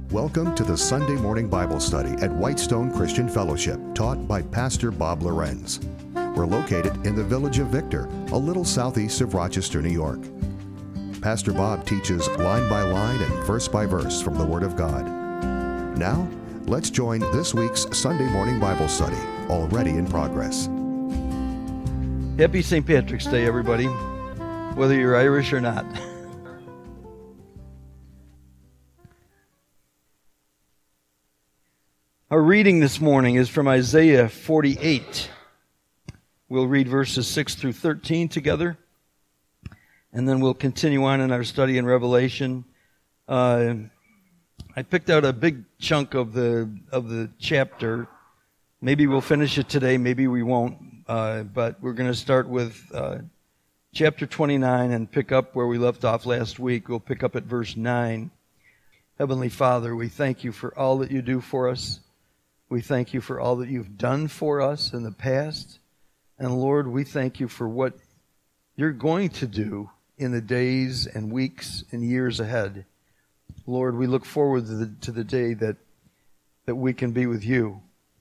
Welcome to the Sunday morning Bible study at Whitestone Christian Fellowship, taught by Pastor Bob Lorenz. We're located in the village of Victor, a little southeast of Rochester, New York. Pastor Bob teaches line by line and verse by verse from the Word of God. Now, let's join this week's Sunday morning Bible study, already in progress. Happy St. Patrick's Day, everybody, whether you're Irish or not. Our reading this morning is from Isaiah 48. We'll read verses 6 through 13 together, and then we'll continue on in our study in Revelation. I picked out a big chunk of the chapter. Maybe we'll finish it today, maybe we won't, but we're going to start with chapter 29 and pick up where we left off last week. We'll pick up at verse 9. Heavenly Father, we thank you for all that you do for us. We thank you for all that you've done for us in the past. And Lord, we thank you for what you're going to do in the days and weeks and years ahead. Lord, we look forward to the day that we can be with you.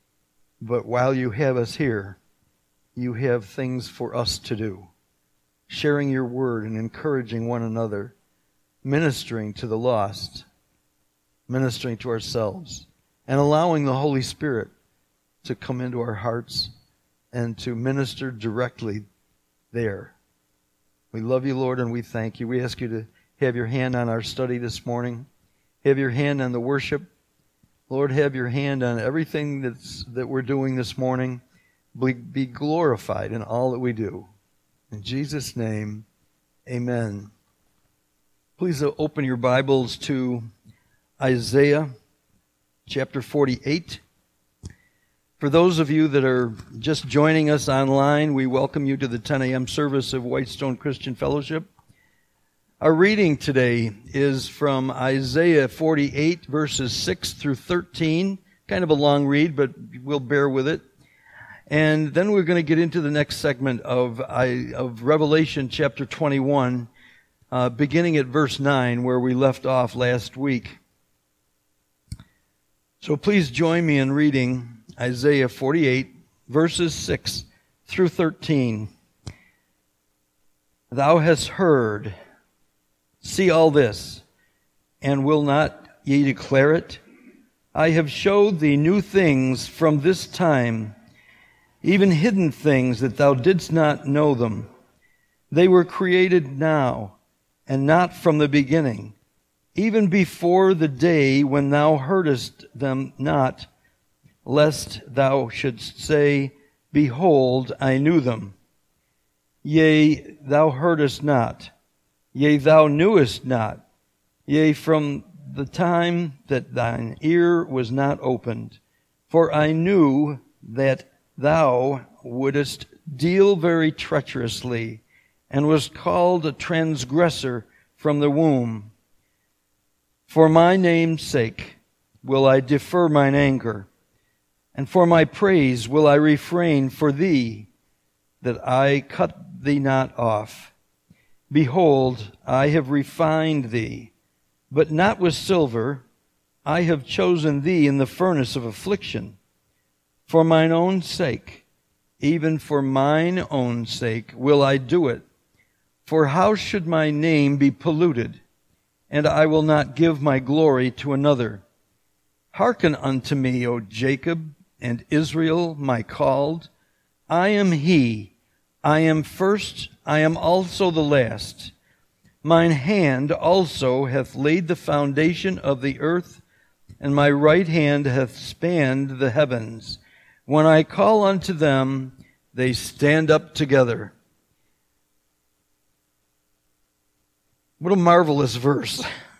But while you have us here, you have things for us to do. Sharing your word and encouraging one another. Ministering to the lost. Ministering to ourselves. And allowing the Holy Spirit to come into our hearts and to minister directly there. We love you, Lord, and we thank you. We ask you to have your hand on our study this morning. Have your hand on the worship. Lord, have your hand on everything that we're doing this morning. Be glorified in all that we do. In Jesus' name, amen. Please open your Bibles to Isaiah chapter 48. For those of you that are just joining us online, we welcome you to the 10 a.m. service of Whitestone Christian Fellowship. Our reading today is from Isaiah 48, verses 6 through 13. Kind of a long read, but we'll bear with it. And then we're going to get into the next segment of Revelation chapter 21, beginning at verse 9, where we left off last week. So please join me in reading Isaiah 48, verses 6 through 13. Thou hast heard, see all this, and will not ye declare it? I have showed thee new things from this time, even hidden things that thou didst not know them. They were created now, and not from the beginning. Even before the day when thou heardest them not, lest thou shouldst say, Behold, I knew them. Yea, thou heardest not. Yea, thou knewest not. Yea, from the time that thine ear was not opened. For I knew that thou wouldest deal very treacherously, and was called a transgressor from the womb. For my name's sake will I defer mine anger, and for my praise will I refrain for thee, that I cut thee not off. Behold, I have refined thee, but not with silver. I have chosen thee in the furnace of affliction. For mine own sake, even for mine own sake, will I do it. For how should my name be polluted? And I will not give my glory to another. Hearken unto me, O Jacob, and Israel, my called. I am he. I am first. I am also the last. Mine hand also hath laid the foundation of the earth, and my right hand hath spanned the heavens. When I call unto them, they stand up together. What a marvelous verse.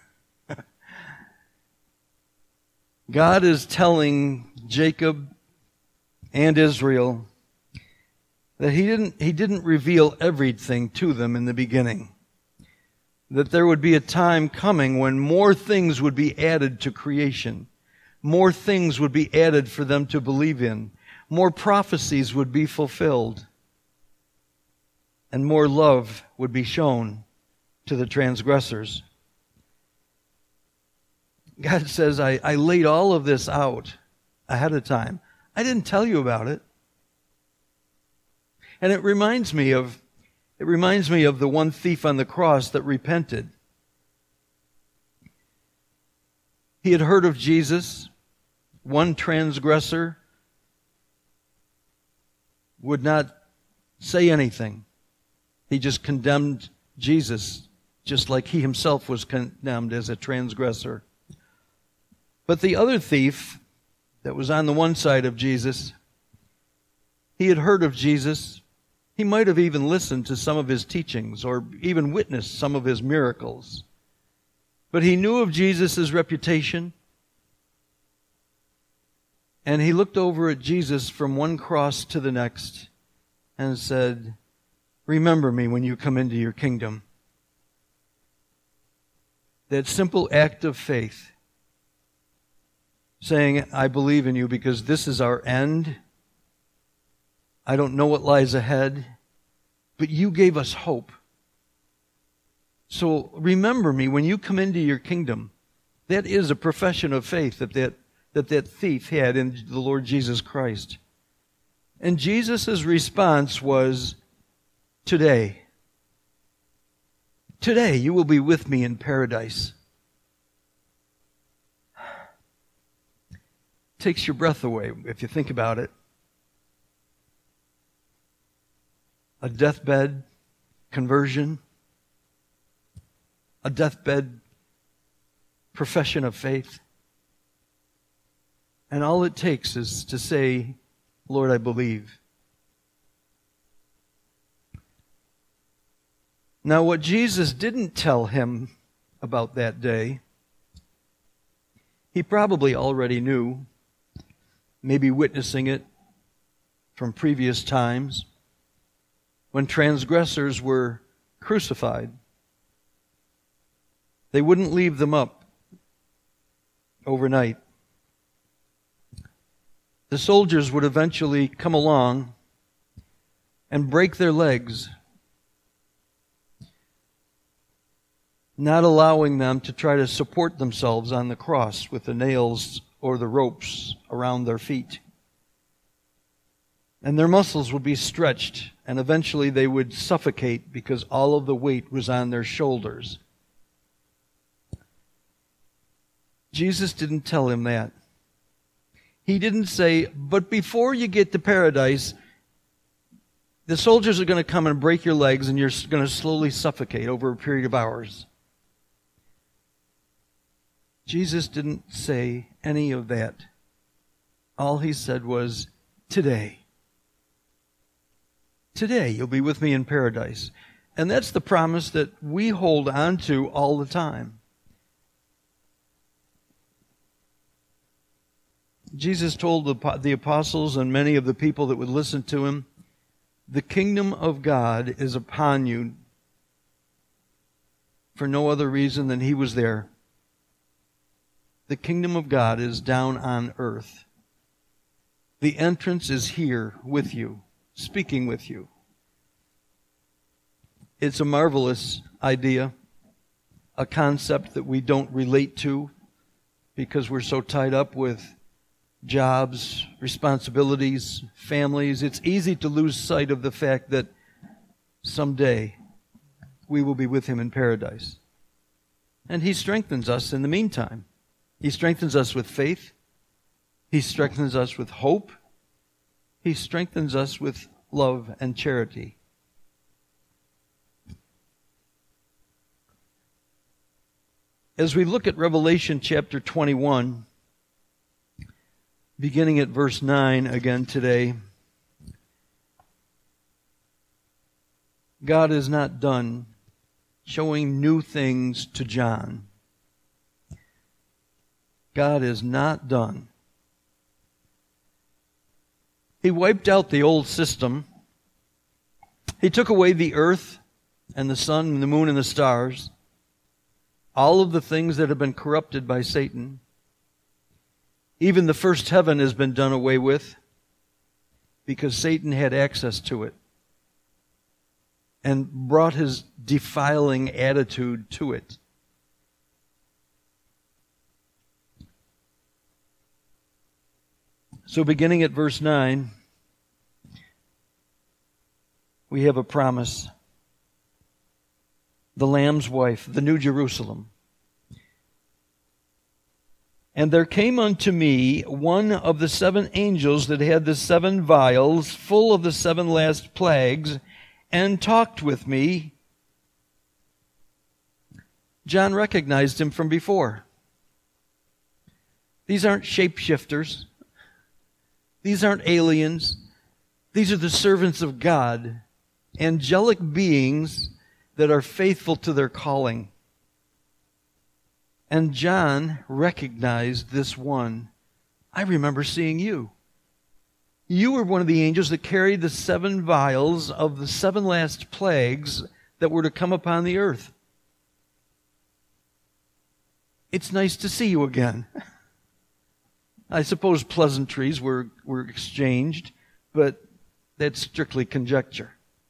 God is telling Jacob and Israel that he didn't reveal everything to them in the beginning. That there would be a time coming when more things would be added to creation. More things would be added for them to believe in. More prophecies would be fulfilled. And more love would be shown to the transgressors. God says, I laid all of this out ahead of time. I didn't tell you about it. And it reminds me of the one thief on the cross that repented. He had heard of Jesus. One transgressor would not say anything. He just condemned Jesus, just like he himself was condemned as a transgressor. But the other thief that was on the one side of Jesus, he had heard of Jesus. He might have even listened to some of his teachings or even witnessed some of his miracles. But he knew of Jesus' reputation. And he looked over at Jesus from one cross to the next and said, "Remember me when you come into your kingdom." That simple act of faith, saying, "I believe in you because this is our end. I don't know what lies ahead, but you gave us hope. So remember me when you come into your kingdom." That is a profession of faith that thief had in the Lord Jesus Christ. And Jesus' response was, Today you will be with me in paradise. Takes your breath away if you think about it. A deathbed conversion, a deathbed profession of faith. And all it takes is to say, "Lord, I believe." Now, what Jesus didn't tell him about that day, he probably already knew, maybe witnessing it from previous times, when transgressors were crucified. They wouldn't leave them up overnight. The soldiers would eventually come along and break their legs, not allowing them to try to support themselves on the cross with the nails or the ropes around their feet. And their muscles would be stretched, and eventually they would suffocate because all of the weight was on their shoulders. Jesus didn't tell him that. He didn't say, "But before you get to paradise, the soldiers are going to come and break your legs and you're going to slowly suffocate over a period of hours." Jesus didn't say any of that. All he said was, Today you'll be with me in paradise. And that's the promise that we hold on to all the time. Jesus told the apostles and many of the people that would listen to him, "The kingdom of God is upon you," for no other reason than he was there. The kingdom of God is down on earth. The entrance is here with you, speaking with you. It's a marvelous idea, a concept that we don't relate to because we're so tied up with jobs, responsibilities, families. It's easy to lose sight of the fact that someday we will be with him in paradise. And he strengthens us in the meantime. He strengthens us with faith. He strengthens us with hope. He strengthens us with love and charity. As we look at Revelation chapter 21, beginning at verse 9 again today, God is not done showing new things to John. God is not done. He wiped out the old system. He took away the earth and the sun and the moon and the stars, all of the things that have been corrupted by Satan. Even the first heaven has been done away with because Satan had access to it and brought his defiling attitude to it. So beginning at verse 9, we have a promise. The Lamb's wife, the New Jerusalem. And there came unto me one of the 7 angels that had the 7 vials full of the 7 last plagues, and talked with me. John recognized him from before. These aren't shapeshifters. These aren't aliens. These are the servants of God, angelic beings that are faithful to their calling. And John recognized this one. I remember seeing you. You were one of the angels that carried the 7 vials of the 7 last plagues that were to come upon the earth. It's nice to see you again. I suppose pleasantries were exchanged, but that's strictly conjecture.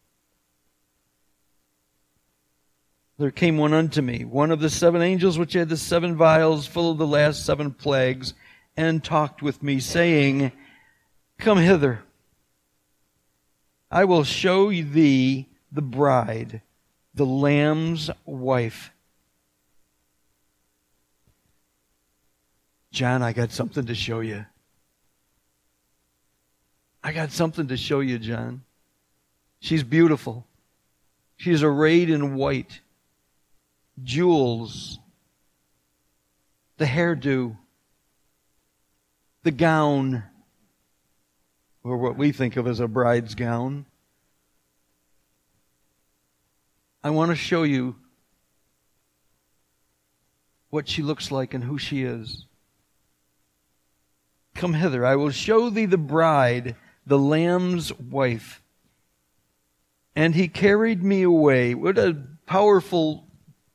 There came one unto me, one of the 7 angels which had the 7 vials full of the last 7 plagues, and talked with me, saying, Come hither. I will show thee the bride, the Lamb's wife. John, I got something to show you. I got something to show you, John. She's beautiful. She's arrayed in white. Jewels. The hairdo. The gown. Or what we think of as a bride's gown. I want to show you what she looks like and who she is. Come hither, I will show thee the bride, the Lamb's wife. And he carried me away. What a powerful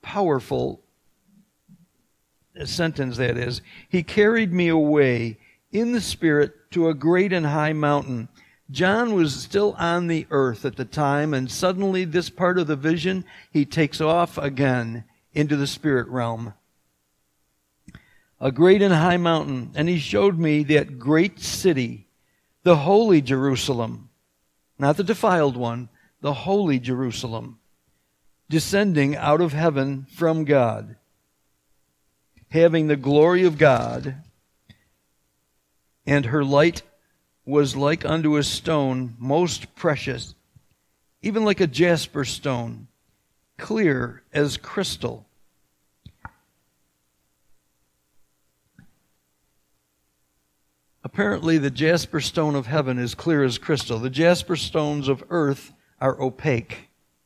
sentence that is. He carried me away in the Spirit to a great and high mountain. John was still on the earth at the time, and suddenly this part of the vision, he takes off again into the spirit realm. A great and high mountain, and he showed me that great city, the holy Jerusalem, not the defiled one, the holy Jerusalem, descending out of heaven from God, having the glory of God, and her light was like unto a stone most precious, even like a jasper stone, clear as crystal. Apparently, the jasper stone of heaven is clear as crystal. The jasper stones of earth are opaque.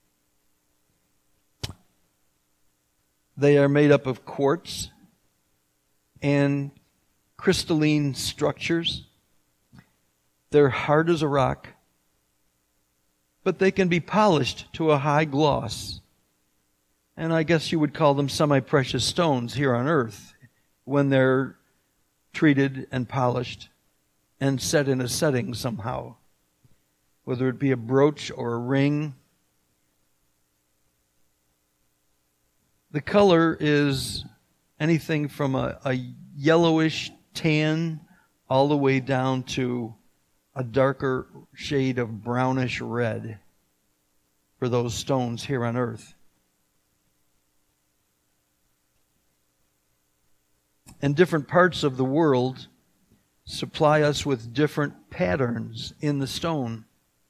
They are made up of quartz and crystalline structures. They're hard as a rock, but they can be polished to a high gloss. And I guess you would call them semi-precious stones here on earth when they're treated and polished and set in a setting somehow, whether it be a brooch or a ring. The color is anything from a yellowish tan all the way down to a darker shade of brownish red for those stones here on earth. And different parts of the world supply us with different patterns in the stone.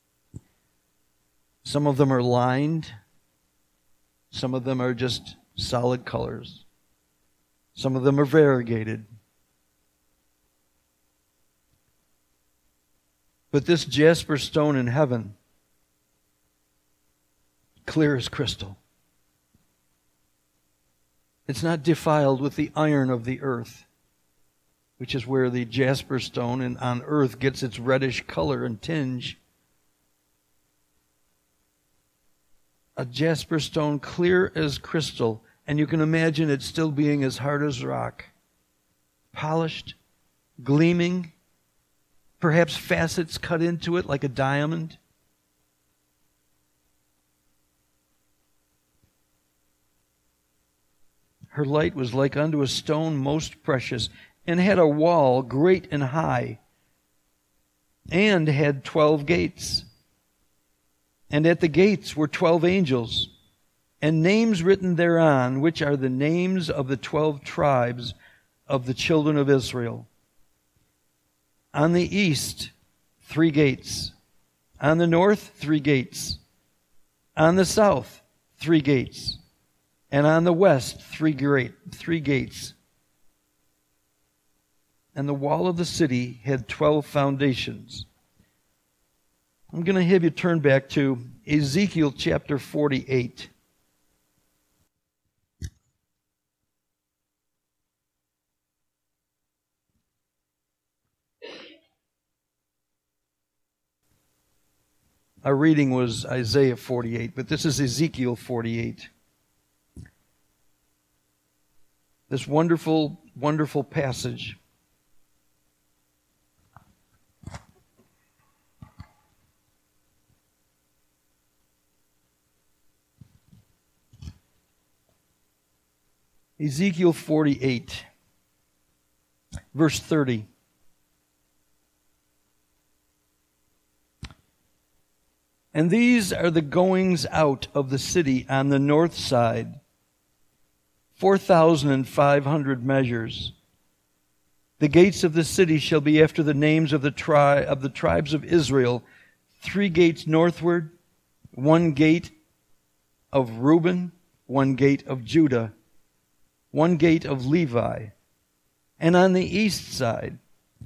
Some of them are lined. Some of them are just solid colors. Some of them are variegated. But this jasper stone in heaven, clear as crystal. It's not defiled with the iron of the earth, which is where the jasper stone on earth gets its reddish color and tinge. A jasper stone clear as crystal, and you can imagine it still being as hard as rock. Polished, gleaming, perhaps facets cut into it like a diamond. Her light was like unto a stone most precious, and had a wall great and high, and had 12 gates. And at the gates were 12 angels, and names written thereon, which are the names of the 12 tribes of the children of Israel. On the east, 3 gates. On the north, 3 gates. On the south, 3 gates. And on the west, 3 gates. And the wall of the city had 12 foundations. I'm going to have you turn back to Ezekiel chapter 48. Our reading was Isaiah 48, but this is Ezekiel 48. This wonderful, wonderful passage. Ezekiel 48, verse 30. And these are the goings out of the city on the north side, 4,500 measures. The gates of the city shall be after the names of the tribes of Israel, 3 gates northward, 1 gate of Reuben, 1 gate of Judah, 1 gate of Levi. And on the east side,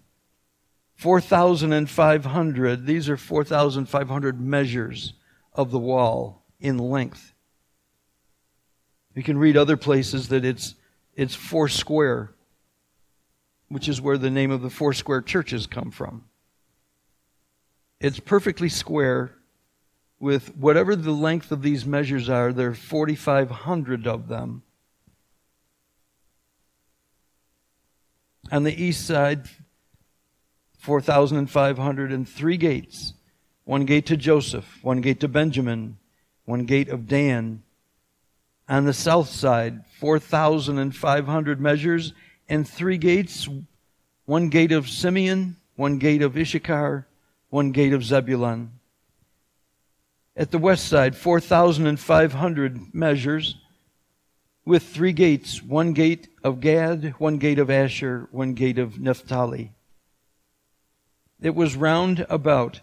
4,500. These are 4,500 measures of the wall in length. You can read other places that it's 4 square, which is where the name of the 4 square churches come from. It's perfectly square with whatever the length of these measures are. There are 4,500 of them. On the east side, 4,500 and 3 gates. 1 gate to Joseph, 1 gate to Benjamin, 1 gate of Dan. On the south side, 4,500 measures and 3 gates. 1 gate of Simeon, 1 gate of Issachar, 1 gate of Zebulun. At the west side, 4,500 measures with 3 gates. 1 gate of Gad, 1 gate of Asher, 1 gate of Naphtali. It was round about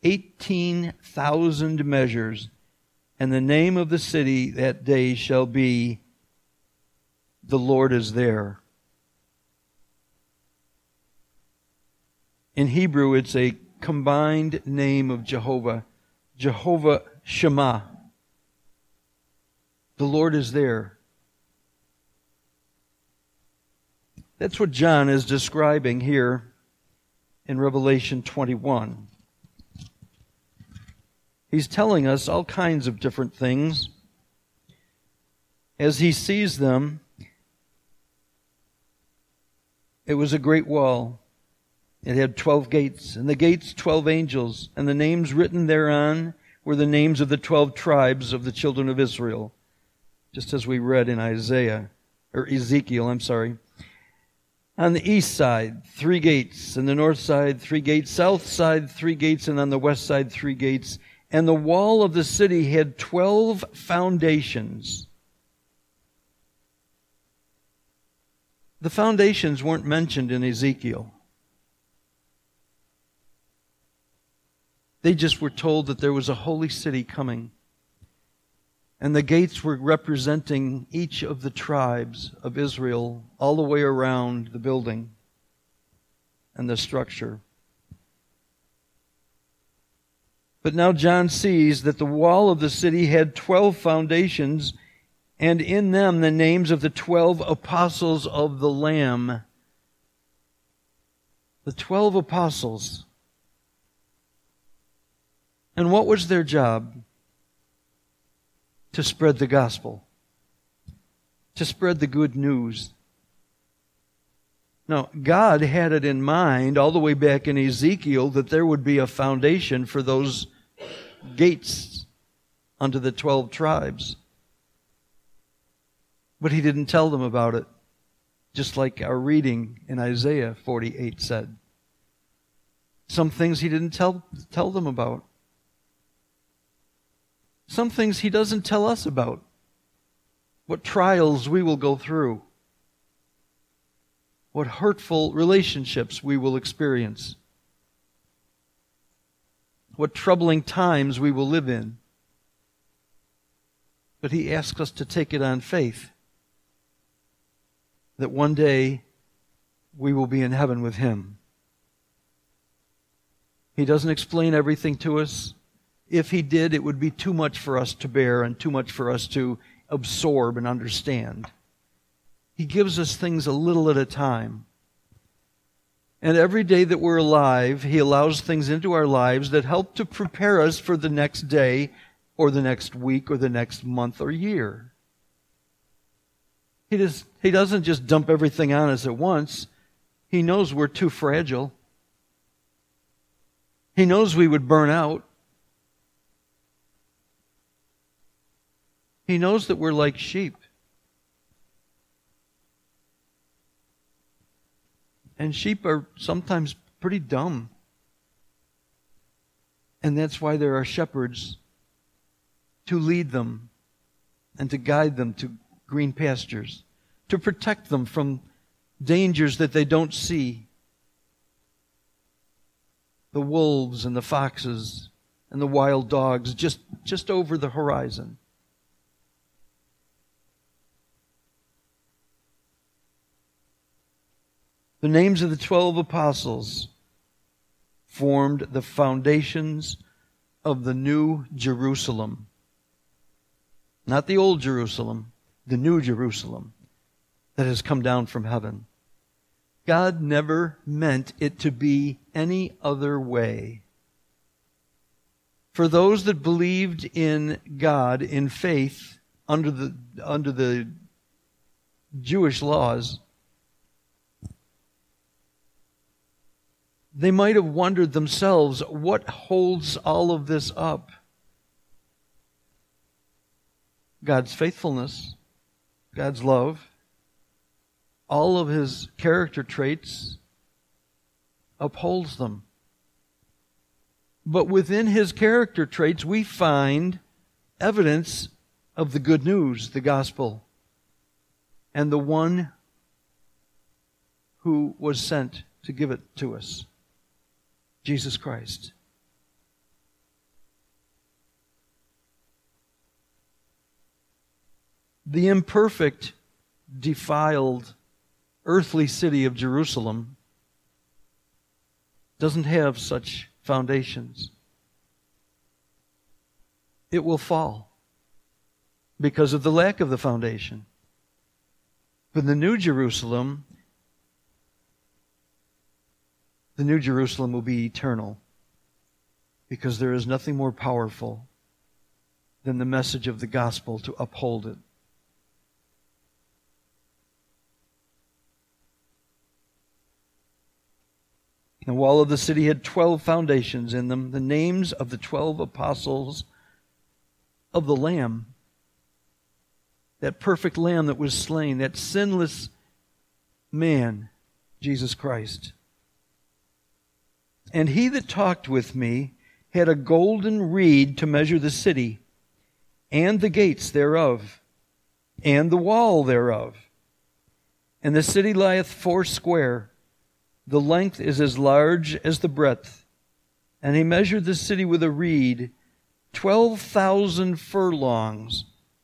18,000 measures, and the name of the city that day shall be, The Lord is There. In Hebrew, it's a combined name of Jehovah, Jehovah Shammah. The Lord is there. That's what John is describing here in Revelation 21. He's telling us all kinds of different things. As he sees them, it was a great wall. It had 12 gates, and the gates 12 angels, and the names written thereon were the names of the 12 tribes of the children of Israel, just as we read in Ezekiel. On the east side, 3 gates. On the north side, 3 gates. South side, 3 gates. And on the west side, 3 gates. And the wall of the city had 12 foundations. The foundations weren't mentioned in Ezekiel. They just were told that there was a holy city coming. And the gates were representing each of the tribes of Israel all the way around the building and the structure. But now John sees that the wall of the city had 12 foundations, and in them the names of the 12 apostles of the Lamb. The 12 apostles. And what was their job? To spread the gospel. To spread the good news. Now, God had it in mind all the way back in Ezekiel that there would be a foundation for those gates unto the 12 tribes. But He didn't tell them about it, just like our reading in Isaiah 48 said. Some things he didn't tell them about. Some things he doesn't tell us about. What trials we will go through. What hurtful relationships we will experience. What troubling times we will live in. But he asks us to take it on faith that one day we will be in heaven with him. He doesn't explain everything to us. If he did, it would be too much for us to bear and too much for us to absorb and understand. He gives us things a little at a time. And every day that we're alive, he allows things into our lives that help to prepare us for the next day or the next week or the next month or year. He doesn't just dump everything on us at once. He knows we're too fragile. He knows we would burn out. He knows that we're like sheep. And sheep are sometimes pretty dumb. And that's why there are shepherds to lead them and to guide them to green pastures, to protect them from dangers that they don't see. The wolves and the foxes and the wild dogs just over the horizon. The names of the 12 apostles formed the foundations of the New Jerusalem. Not the old Jerusalem, the New Jerusalem that has come down from heaven. God never meant it to be any other way. For those that believed in God in faith under the Jewish laws, they might have wondered themselves, what holds all of this up? God's faithfulness, God's love, all of his character traits upholds them. But within his character traits, we find evidence of the good news, the gospel, and the one who was sent to give it to us, Jesus Christ. The imperfect, defiled, earthly city of Jerusalem doesn't have such foundations. It will fall because of the lack of the foundation. But the New Jerusalem will be eternal because there is nothing more powerful than the message of the gospel to uphold it. The wall of the city had 12 foundations in them, the names of the 12 apostles of the Lamb. That perfect Lamb that was slain, that sinless man, Jesus Christ. And he that talked with me had a golden reed to measure the city, and the gates thereof, and the wall thereof. And the city lieth foursquare. The length is as large as the breadth. And he measured the city with a reed, 12,000 furlongs.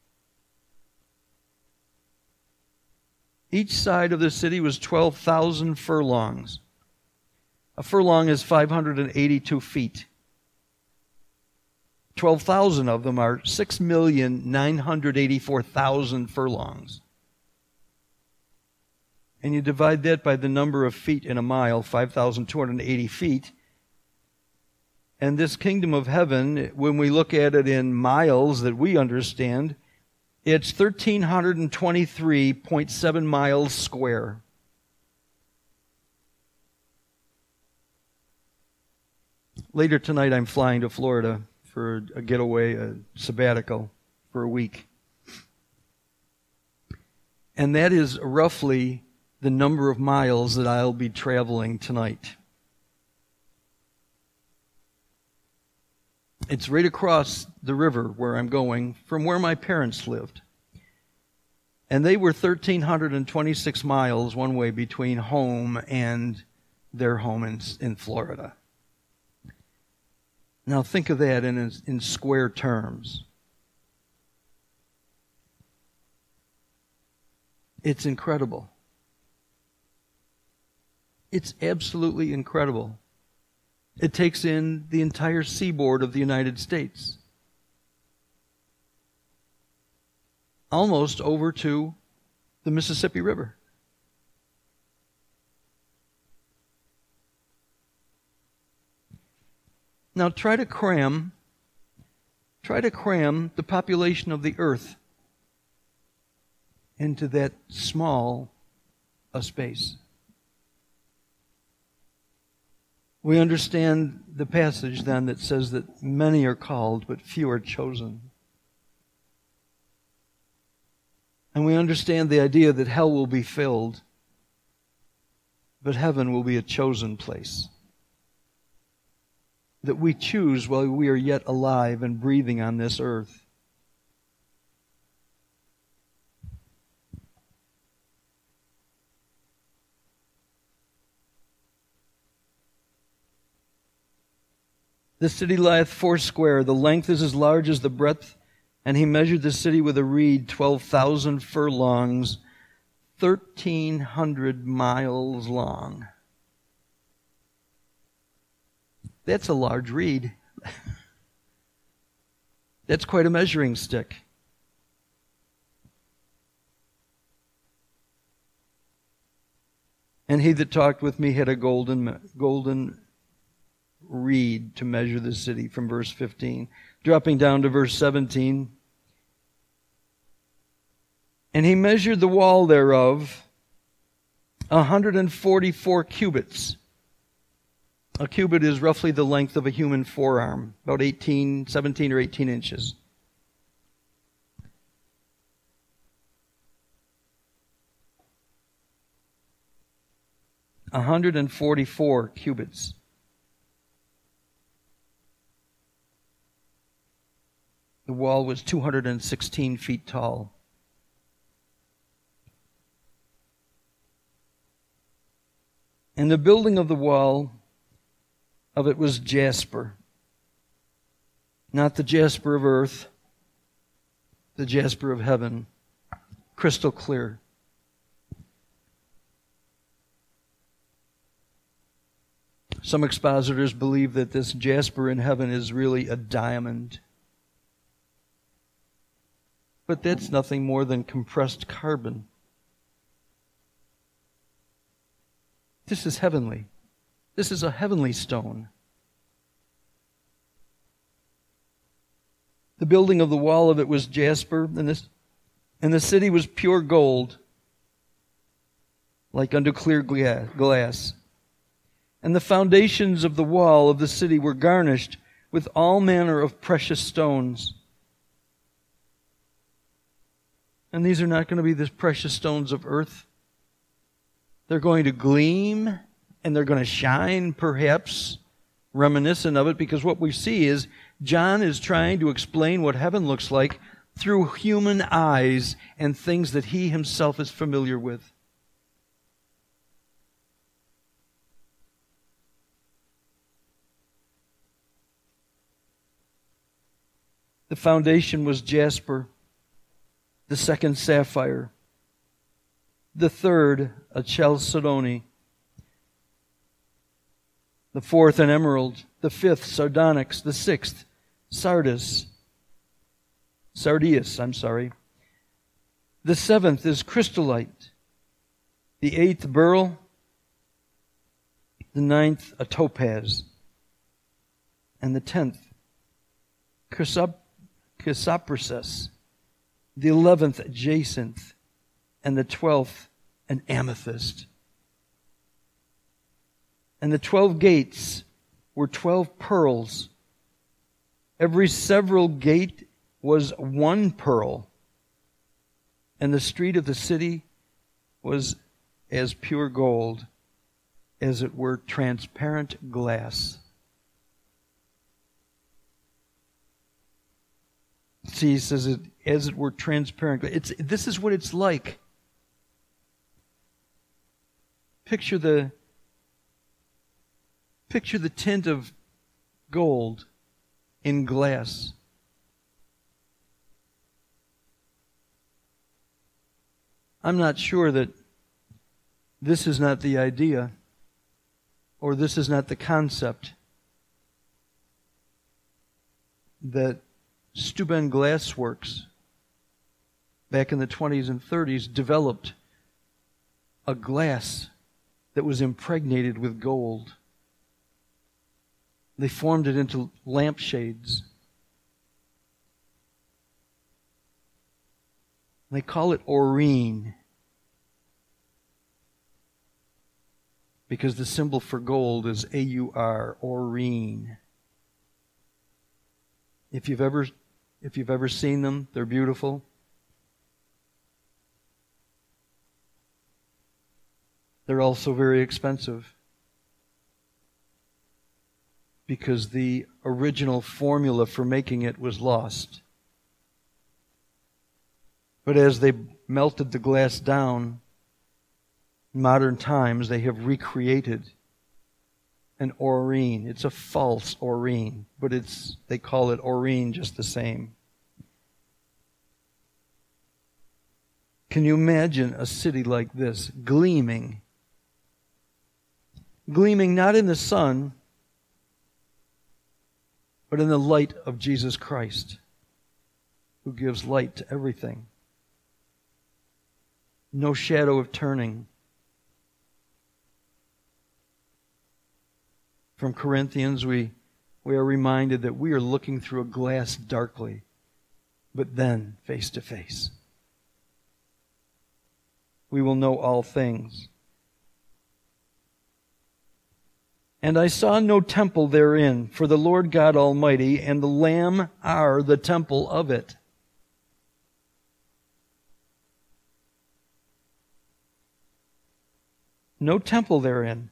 Each side of the city was 12,000 furlongs. A furlong is 582 feet. 12,000 of them are 6,984,000 furlongs. And you divide that by the number of feet in a mile, 5,280 feet. And this kingdom of heaven, when we look at it in miles that we understand, it's 1,323.7 miles square. Later tonight, I'm flying to Florida for a getaway, a sabbatical for a week. And that is roughly the number of miles that I'll be traveling tonight. It's right across the river where I'm going from where my parents lived. And they were 1,326 miles one way between home and their home in Florida. Now think of that in square terms. It's incredible. It's absolutely incredible. It takes in the entire seaboard of the United States. Almost over to the Mississippi River. Now try to cram the population of the earth into that small a space. We understand the passage then that says that many are called, but few are chosen. And we understand the idea that hell will be filled, but heaven will be a chosen place. That we choose while we are yet alive and breathing on this earth. The city lieth foursquare, the length is as large as the breadth, and he measured the city with a reed, 12,000 furlongs, 1,300 miles long. That's a large reed. That's quite a measuring stick. And he that talked with me had a golden reed to measure the city, from verse 15. Dropping down to verse 17. And he measured the wall thereof 144 cubits. A cubit is roughly the length of a human forearm, about 17 or 18 inches. A 144 cubits. The wall was 216 feet tall. And the building of the wall of it was jasper. Not the jasper of earth, the jasper of heaven. Crystal clear. Some expositors believe that this jasper in heaven is really a diamond. But that's nothing more than compressed carbon. This is heavenly. This is a heavenly stone. The building of the wall of it was jasper, and the city was pure gold, like unto clear glass. And the foundations of the wall of the city were garnished with all manner of precious stones. And these are not going to be the precious stones of earth. They're going to gleam and they're going to shine, perhaps reminiscent of it, because what we see is John is trying to explain what heaven looks like through human eyes and things that he himself is familiar with. The foundation was jasper. The second, sapphire. The third, a chalcedony. The fourth, an emerald. The fifth, sardonyx. The sixth, sardius. The seventh is crystallite. The eighth, beryl. The ninth, a topaz. And the 10th, chrysoprasus. The 11th, jacinth. And the 12th, an amethyst. And the 12 gates were 12 pearls. Every several gate was one pearl. And the street of the city was as pure gold, as it were transparent glass. See, he says it as it were transparent. This is what it's like. Picture the tint of gold in glass. I'm not sure that this is not the idea, or this is not the concept that Steuben Glassworks back in the 20s and 30s developed a glass that was impregnated with gold. They formed it into lampshades. They call it aurine because the symbol for gold is AUR, aurine. If you've ever seen them, they're beautiful. They're also very expensive because the original formula for making it was lost. But as they melted the glass down, in modern times they have recreated an aurine. It's a false aurine, but they call it aurine just the same. Can you imagine a city like this gleaming? Gleaming not in the sun, but in the light of Jesus Christ, who gives light to everything. No shadow of turning. From Corinthians, we are reminded that we are looking through a glass darkly, but then face to face. We will know all things. And I saw no temple therein, for the Lord God Almighty and the Lamb are the temple of it. No temple therein.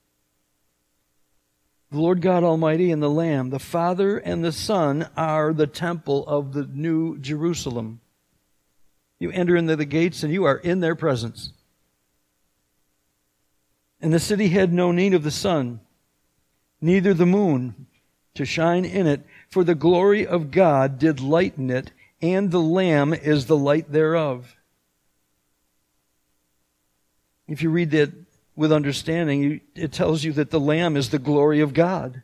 The Lord God Almighty and the Lamb, the Father and the Son, are the temple of the New Jerusalem. You enter into the gates and you are in their presence. And the city had no need of the sun, neither the moon, to shine in it, for the glory of God did lighten it, and the Lamb is the light thereof. If you read that with understanding, it tells you that the Lamb is the glory of God.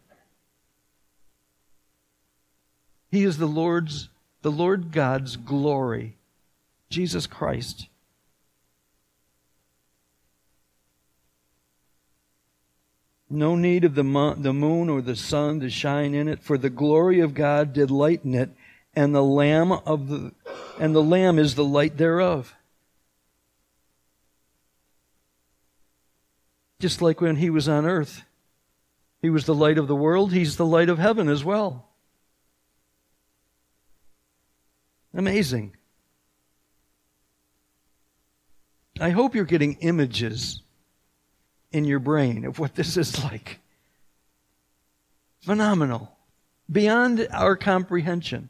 He is the Lord God's glory, Jesus Christ. No need of the moon or the sun to shine in it, for the glory of God did lighten it, and the Lamb is the light thereof. Just like when he was on earth, he was the light of the world, he's the light of heaven as well. Amazing. I hope you're getting images in your brain of what this is like. Phenomenal. Beyond our comprehension.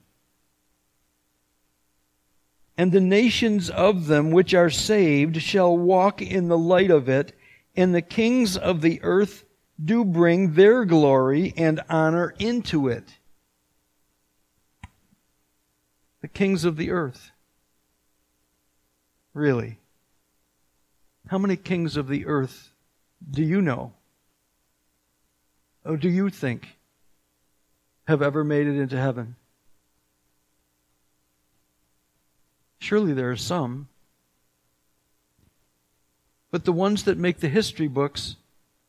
And the nations of them which are saved shall walk in the light of it, and the kings of the earth do bring their glory and honor into it. The kings of the earth. Really? How many kings of the earth do you know? Or do you think have ever made it into heaven? Surely there are some. But the ones that make the history books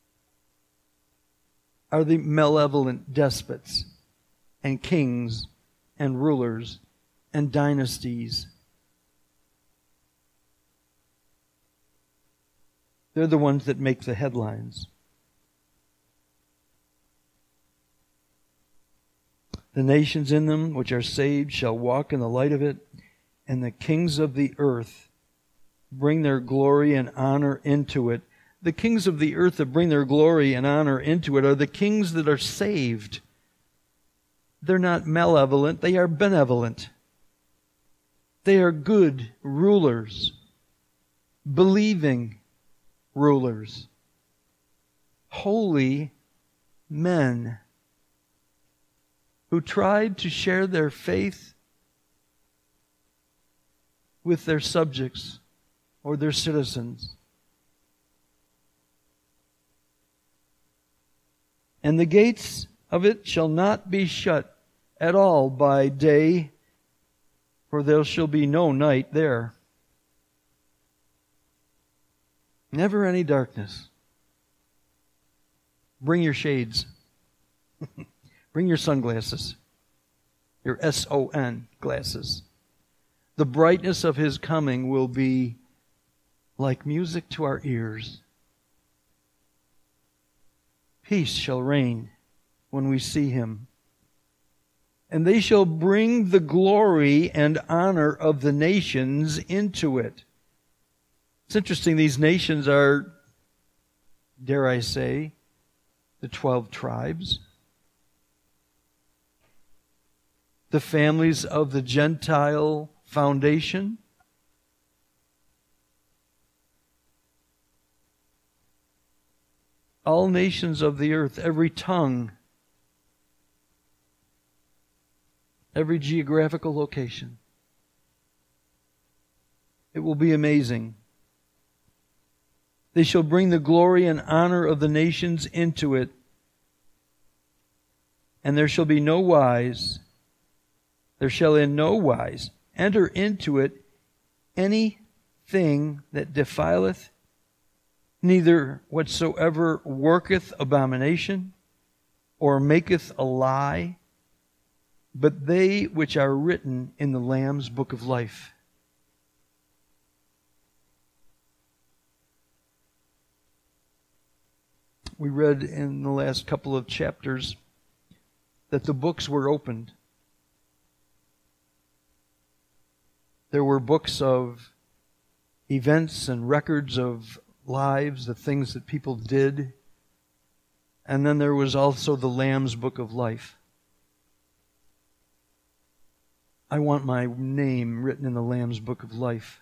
are the malevolent despots and kings and rulers and dynasties. They're the ones that make the headlines. The nations in them which are saved shall walk in the light of it, and the kings of the earth bring their glory and honor into it. The kings of the earth that bring their glory and honor into it are the kings that are saved. They're not malevolent, they are benevolent. They are good rulers, believing rulers, holy men who tried to share their faith with their subjects or their citizens. And the gates of it shall not be shut at all by day, for there shall be no night there. Never any darkness. Bring your shades. Bring your sunglasses. Your S-O-N glasses. The brightness of His coming will be like music to our ears. Peace shall reign when we see Him. And they shall bring the glory and honor of the nations into it. It's interesting, these nations are, dare I say, the 12 tribes. The families of the Gentile foundation. All nations of the earth, every tongue, every geographical location. It will be amazing. They shall bring the glory and honor of the nations into it, and there shall in no wise enter into it anything that defileth, neither whatsoever worketh abomination, or maketh a lie, but they which are written in the Lamb's book of life. We read in the last couple of chapters that the books were opened. There were books of events and records of lives, the things that people did. And then there was also the Lamb's book of life. I want my name written in the Lamb's book of life.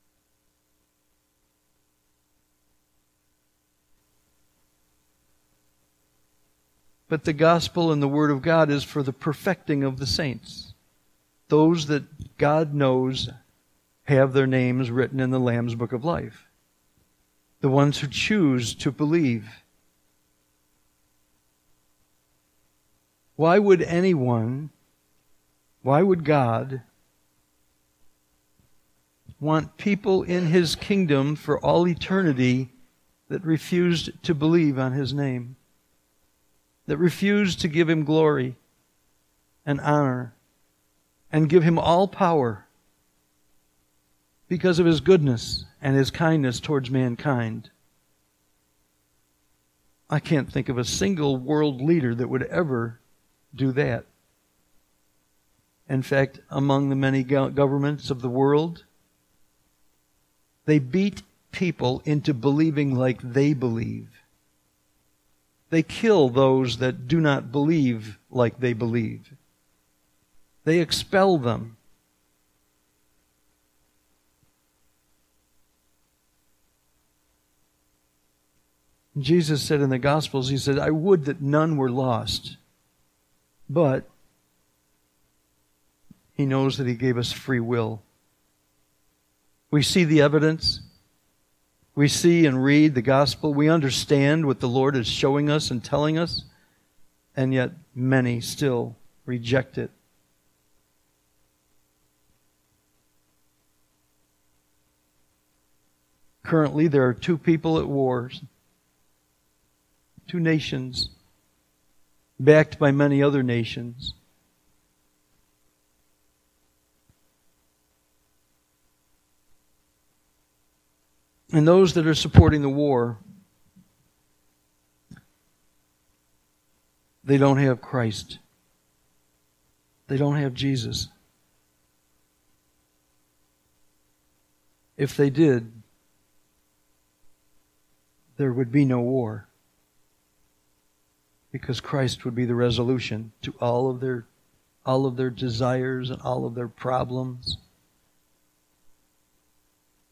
But the gospel and the Word of God is for the perfecting of the saints. Those that God knows have their names written in the Lamb's book of life. The ones who choose to believe. Why would God want people in His kingdom for all eternity that refused to believe on His name? That refused to give Him glory and honor and give Him all power because of His goodness and His kindness towards mankind. I can't think of a single world leader that would ever do that. In fact, among the many governments of the world, they beat people into believing like they believe. They kill those that do not believe like they believe. They expel them. Jesus said in the Gospels, He said, I would that none were lost. But He knows that He gave us free will. We see the evidence. We see and read the gospel. We understand what the Lord is showing us and telling us. And yet many still reject it. Currently, there are 2 people at war. 2 nations, backed by many other nations. And those that are supporting the war, they don't have Christ. They don't have Jesus. If they did, there would be no war. Because Christ would be the resolution to all of their desires and all of their problems.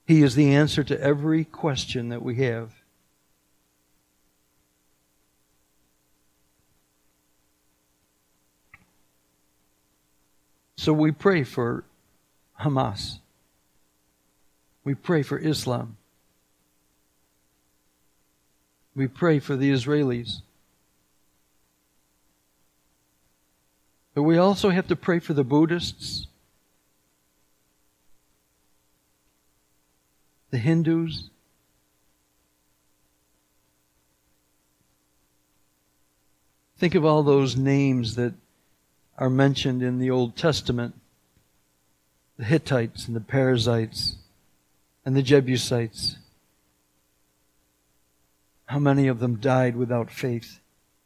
He is the answer to every question that we have. So we pray for Hamas. We pray for Islam. We pray for the Israelis. But we also have to pray for the Buddhists, the Hindus, think of all those names that are mentioned in the Old Testament. The Hittites and the Perizzites and the Jebusites. How many of them died without faith?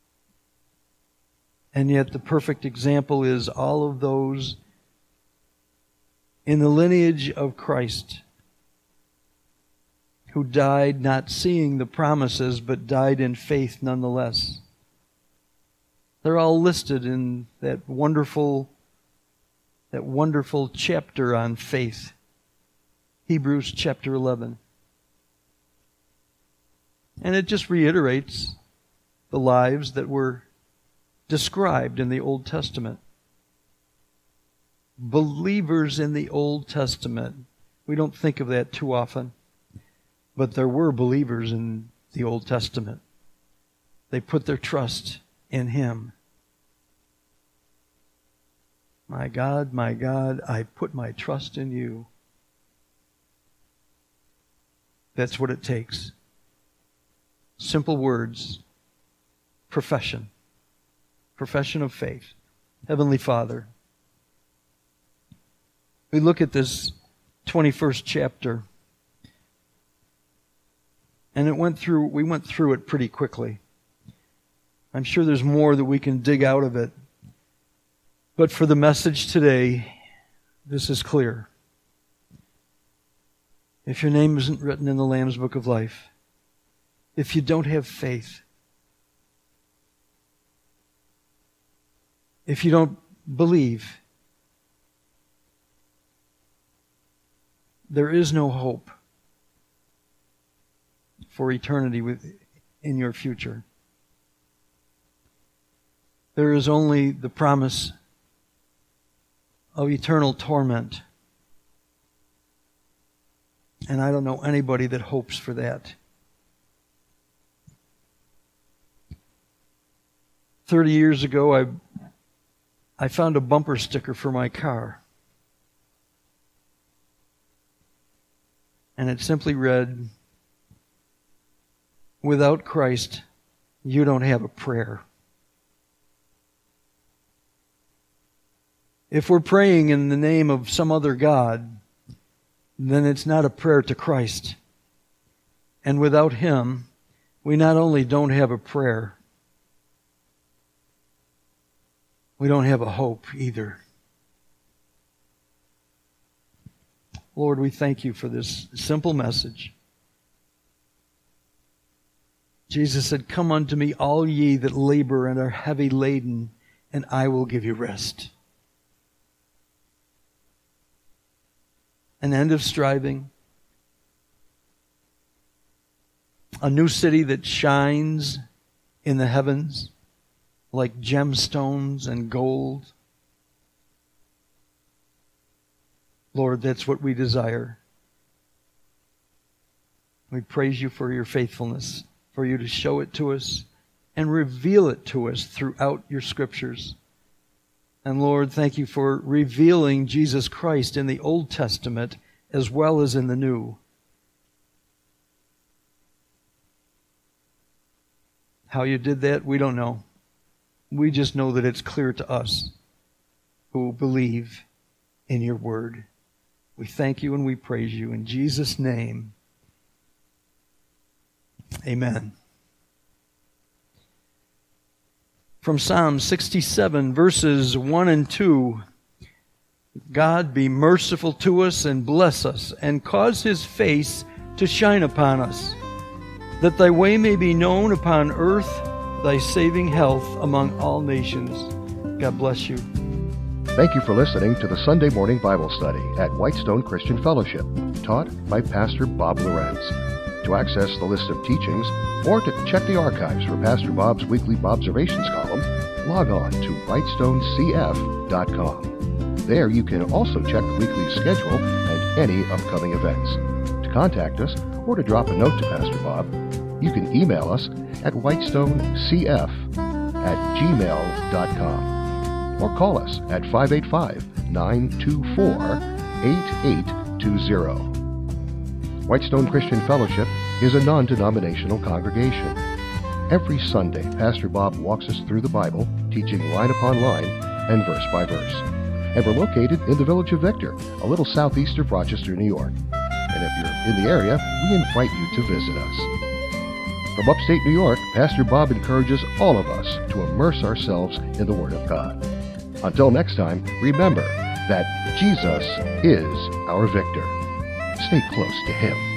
And yet the perfect example is all of those in the lineage of Christ who died not seeing the promises but died in faith nonetheless. They're all listed in that wonderful chapter on faith, Hebrews chapter 11. And it just reiterates the lives that were described in the Old Testament. Believers in the Old Testament. We don't think of that too often, but there were believers in the Old Testament. They put their trust in Him. My God, I put my trust in You. That's what it takes. Simple words. Profession. Profession of faith. Heavenly Father. We look at this 21st chapter, and we went through it pretty quickly. I'm sure there's more that we can dig out of it. But for the message today, this is clear. If your name isn't written in the Lamb's Book of Life, if you don't have faith, if you don't believe, there is no hope for eternity in your future. There is only the promise of eternal torment. And I don't know anybody that hopes for that. 30 years ago, I found a bumper sticker for my car. And it simply read, "Without Christ, you don't have a prayer." If we're praying in the name of some other God, then it's not a prayer to Christ. And without Him, we not only don't have a prayer, we don't have a hope either. Lord, we thank You for this simple message. Jesus said, "Come unto me, all ye that labor and are heavy laden, and I will give you rest." An end of striving. A new city that shines in the heavens like gemstones and gold. Lord, that's what we desire. We praise You for Your faithfulness, for You to show it to us and reveal it to us throughout Your scriptures. And Lord, thank You for revealing Jesus Christ in the Old Testament as well as in the New. How You did that, we don't know. We just know that it's clear to us who believe in Your Word. We thank You and we praise You. In Jesus' name, amen. From Psalm 67, verses 1 and 2, God be merciful to us and bless us, and cause His face to shine upon us, that Thy way may be known upon earth, Thy saving health among all nations. God bless you. Thank you for listening to the Sunday Morning Bible Study at Whitestone Christian Fellowship. taught by Pastor Bob Lorenz. To access the list of teachings or to check the archives for Pastor Bob's weekly Bobservations column, log on to whitestonecf.com. There you can also check the weekly schedule and any upcoming events. To contact us or to drop a note to Pastor Bob, you can email us at whitestonecf@gmail.com or call us at 585-924-8820. Whitestone Christian Fellowship is a non-denominational congregation. Every Sunday, Pastor Bob walks us through the Bible, teaching line upon line and verse by verse. And we're located in the village of Victor, a little southeast of Rochester, New York. And if you're in the area, we invite you to visit us. From upstate New York, Pastor Bob encourages all of us to immerse ourselves in the Word of God. Until next time, remember that Jesus is our victor. Stay close to Him.